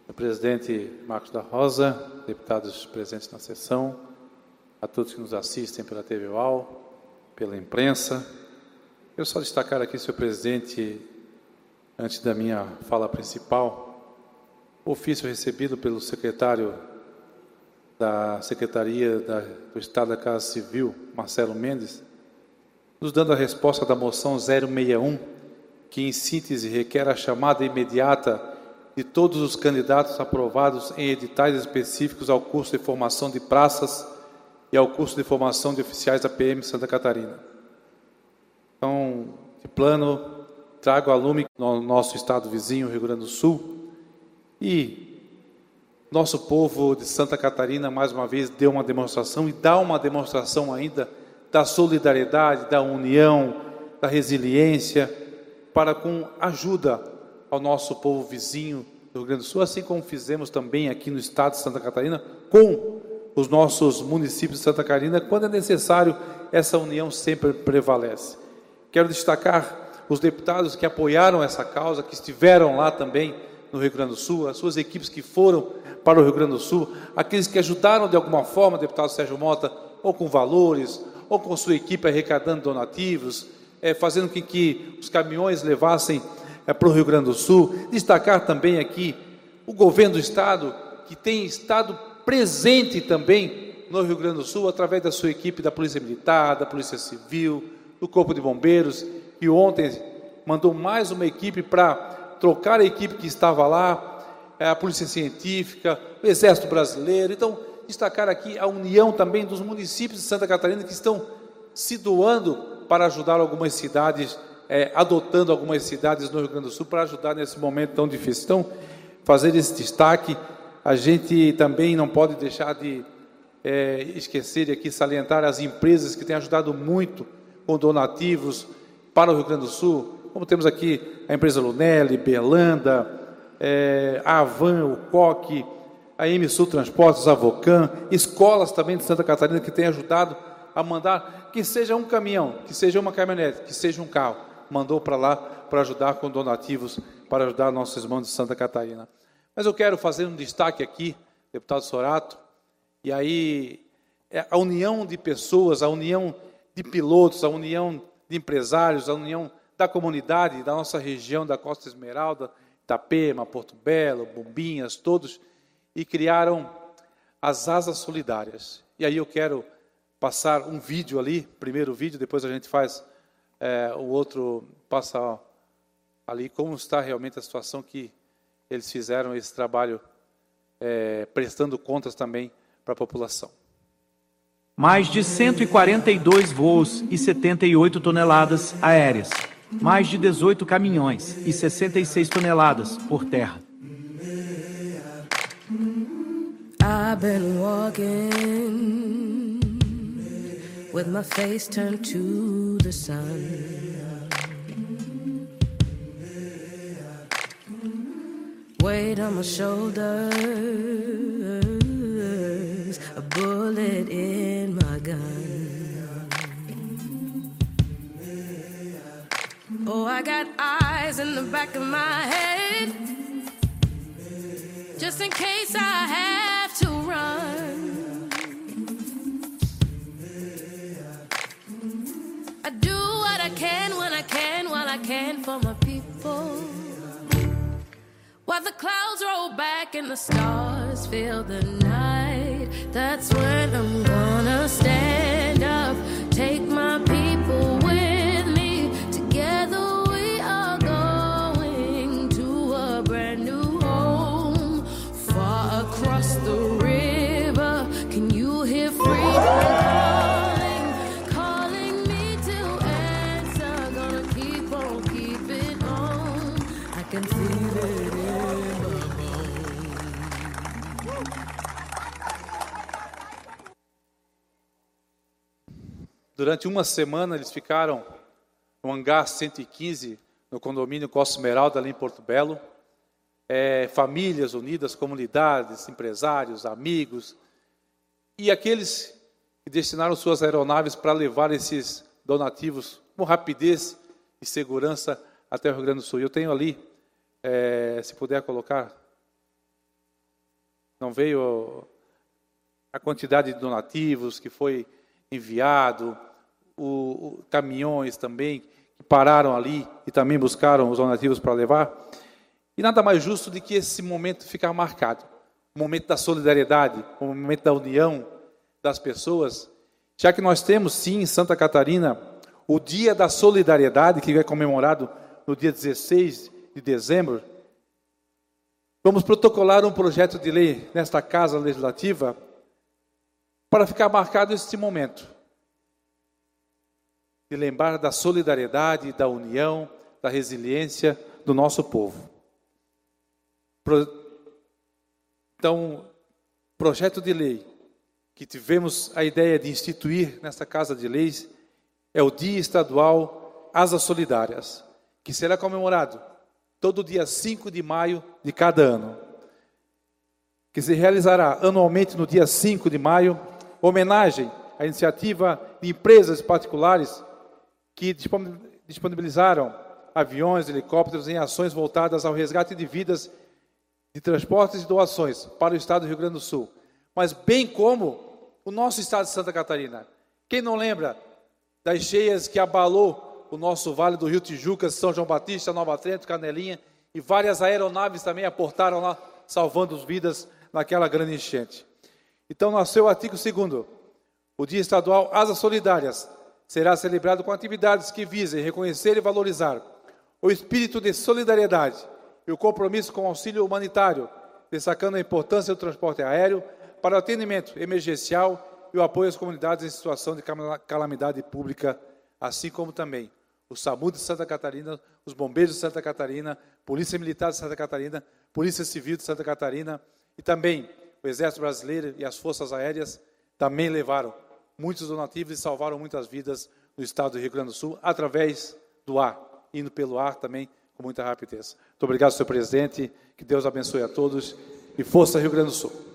Presidente Marcos da Rosa, deputados presentes na sessão, a todos que nos assistem pela TV UAU, pela imprensa. Eu só destacar aqui, senhor presidente, antes da minha fala principal, o ofício recebido pelo secretário da Secretaria do Estado da Casa Civil, Marcelo Mendes, nos dando a resposta da moção 061, que em síntese requer a chamada imediata de todos os candidatos aprovados em editais específicos ao curso de formação de praças e ao curso de formação de oficiais da PM Santa Catarina. Então, de plano, trago a lume no nosso estado vizinho, Rio Grande do Sul, e nosso povo de Santa Catarina, mais uma vez, deu uma demonstração e dá uma demonstração ainda da solidariedade, da união, da resiliência, para com ajuda ao nosso povo vizinho do Rio Grande do Sul, assim como fizemos também aqui no estado de Santa Catarina, com os nossos municípios de Santa Catarina, quando é necessário, essa união sempre prevalece. Quero destacar os deputados que apoiaram essa causa, que estiveram lá também no Rio Grande do Sul, as suas equipes que foram para o Rio Grande do Sul, aqueles que ajudaram de alguma forma, deputado Sérgio Mota, ou com valores, ou com sua equipe arrecadando donativos, fazendo com que os caminhões levassem para o Rio Grande do Sul. Destacar também aqui o governo do estado, que tem estado presente também no Rio Grande do Sul, através da sua equipe da Polícia Militar, da Polícia Civil, do Corpo de Bombeiros, que ontem mandou mais uma equipe para trocar a equipe que estava lá, a Polícia Científica, o Exército Brasileiro. Então, destacar aqui a união também dos municípios de Santa Catarina que estão se doando para ajudar algumas cidades, adotando algumas cidades no Rio Grande do Sul para ajudar nesse momento tão difícil. Então, fazer esse destaque, a gente também não pode deixar de esquecer de aqui salientar as empresas que têm ajudado muito com donativos para o Rio Grande do Sul, como temos aqui a empresa Lunelli, Belanda, a Avan, o Coque, a MSul Transportes, a Vocan, escolas também de Santa Catarina que têm ajudado a mandar, que seja um caminhão, que seja uma caminhonete, que seja um carro, mandou para lá para ajudar com donativos, para ajudar nossos irmãos de Santa Catarina. Mas eu quero fazer um destaque aqui, deputado Sorato, e aí a união de pessoas, a união de pilotos, a união de empresários, a união da comunidade, da nossa região, da Costa Esmeralda, Itapema, Porto Belo, Bombinhas, todos, e criaram as Asas Solidárias. E aí eu quero passar um vídeo ali, primeiro vídeo, depois a gente faz o outro, passa ali como está realmente a situação que eles fizeram esse trabalho, prestando contas também para a população. Mais de 142 voos e 78 toneladas aéreas. Mais de 18 caminhões e 66 toneladas por terra. I've been walking with my face turned to the sun. Weight on my shoulders, a bullet in my gun. Oh, I got eyes in the back of my head, just in case I have to run. I do what I can when I can, while I can for my people. While the clouds roll back and the stars fill the night, that's when I'm gonna stand up, take my people with me. Together we are going to a brand new home, far across the river. Can you hear freedom calling me to answer? Gonna keep on keeping on. I can feel it. Durante uma semana, eles ficaram no hangar 115, no condomínio Costa Esmeralda, ali em Porto Belo. Famílias unidas, comunidades, empresários, amigos. E aqueles que destinaram suas aeronaves para levar esses donativos com rapidez e segurança até o Rio Grande do Sul. Eu tenho ali, se puder colocar, não veio a quantidade de donativos que foi enviado, caminhões também que pararam ali e também buscaram os donativos para levar. E nada mais justo do que esse momento ficar marcado. O momento da solidariedade, o momento da união das pessoas, já que nós temos, sim, em Santa Catarina, o Dia da Solidariedade, que é comemorado no dia 16 de dezembro. Vamos protocolar um projeto de lei nesta Casa Legislativa para ficar marcado este momento, de lembrar da solidariedade, da união, da resiliência do nosso povo. Então, projeto de lei que tivemos a ideia de instituir nesta Casa de Leis é o Dia Estadual Asas Solidárias, que será comemorado todo dia 5 de maio de cada ano, que se realizará anualmente no dia 5 de maio, homenagem à iniciativa de empresas particulares que disponibilizaram aviões, helicópteros em ações voltadas ao resgate de vidas de transportes e doações para o estado do Rio Grande do Sul, mas bem como o nosso estado de Santa Catarina. Quem não lembra das cheias que abalou o nosso Vale do Rio Tijucas, São João Batista, Nova Trento, Canelinha, e várias aeronaves também aportaram lá, salvando vidas naquela grande enchente. Então, nasceu o artigo 2º. O Dia Estadual Asas Solidárias será celebrado com atividades que visem reconhecer e valorizar o espírito de solidariedade e o compromisso com o auxílio humanitário, destacando a importância do transporte aéreo para o atendimento emergencial e o apoio às comunidades em situação de calamidade pública, assim como também o SAMU de Santa Catarina, os bombeiros de Santa Catarina, Polícia Militar de Santa Catarina, Polícia Civil de Santa Catarina e também o Exército Brasileiro e as Forças Aéreas também levaram muitos donativos e salvaram muitas vidas no estado do Rio Grande do Sul através do ar, indo pelo ar também com muita rapidez. Muito obrigado, senhor presidente, que Deus abençoe a todos e força Rio Grande do Sul.